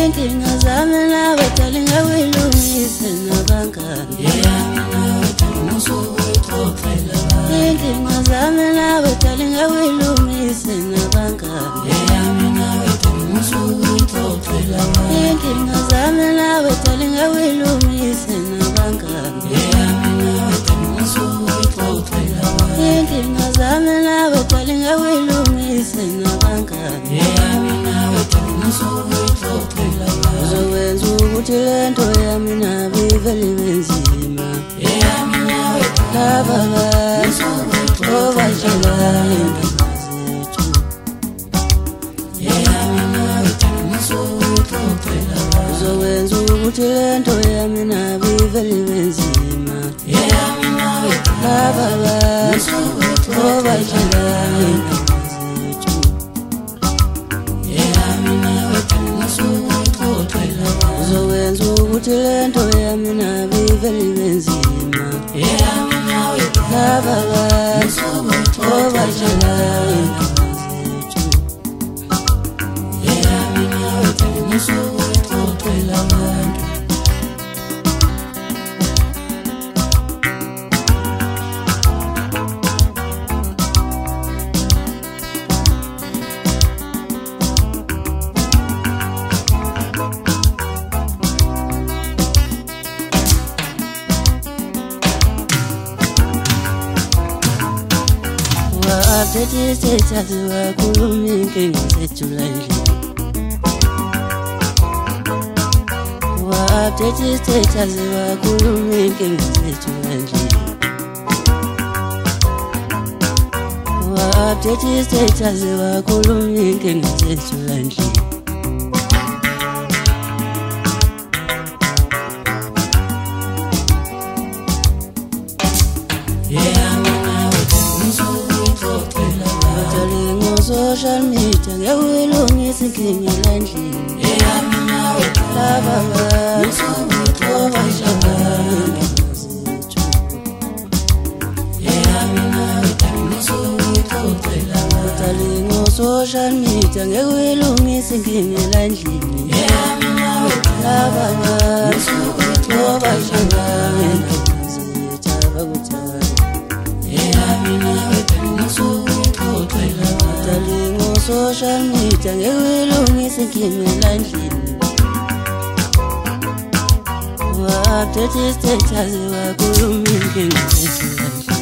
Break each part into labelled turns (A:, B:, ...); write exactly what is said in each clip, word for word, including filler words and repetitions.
A: inkinga zami nawe darling awuyilungise nabangani. Inkinga zami nawe darling awuyilungise nabangani. Inkinga zami nawe darling awuyilungise nabangani. Inkinga zami nawe darling awuyilungise nabangani. Uzokwenza ukuthi lento yami nawe ivele ibenzima. Laba abantu obashela inkinga zethu. Uzokwenza ukuthi lento yami nawe ivele ibenzima. Laba abantu obashela inkinga zethu. Uzokwenza ukuthi lento yami nawe ivele ibenzima. Laba abantu obashela inkinga zethu. Update status wakhuluma inkinga zethu landlini. Update status wakhuluma inkinga zethu landlini. Update status wakhuluma inkinga zethu landlini. Social media ngiyawilungisa inkinga landlini. Laba abantu obashela inkinga zethu. Social media ngiyawilungisa inkinga landlini. Laba abantu obashela inkinga zethu abakuthanda. Social media ngiyawilungisa inkinga landlini. Update status wakhuluma inkinga zethu landlini.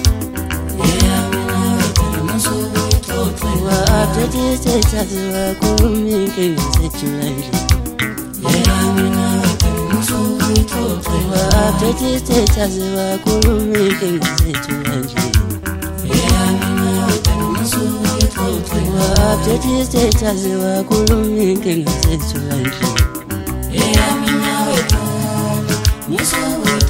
A: Update status wakhuluma inkinga zethu landlini. Update status wakhuluma inkinga zethu landlini. Update status wakhuluma inkinga zethu landlini.